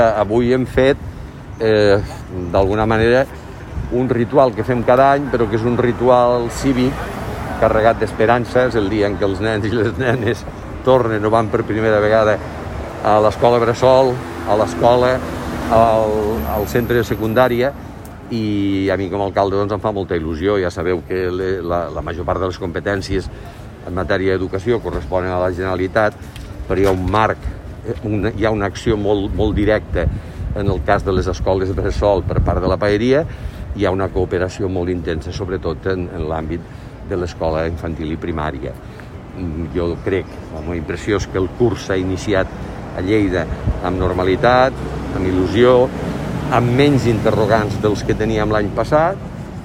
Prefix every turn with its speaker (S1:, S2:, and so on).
S1: Avui hem fet, d'alguna manera, un ritual que fem cada any, però que és un ritual cívic carregat d'esperança. És el dia en què els nens i les nenes tornen o van per primera vegada a l'escola bressol, a l'escola, al centre de secundària, i a mi com a alcalde doncs, em fa molta il·lusió. Ja sabeu que la major part de les competències en matèria d'educació corresponen a la Generalitat, però hi ha un marc, hi ha una acció molt directa en el cas de les escoles bressol per part de la Paeria. Hi ha una cooperació molt intensa, sobretot en l'àmbit de l'escola infantil i primària. Jo crec, la meva impressió és que el curs s'ha iniciat a Lleida amb normalitat, amb il·lusió, amb menys interrogants dels que teníem l'any passat,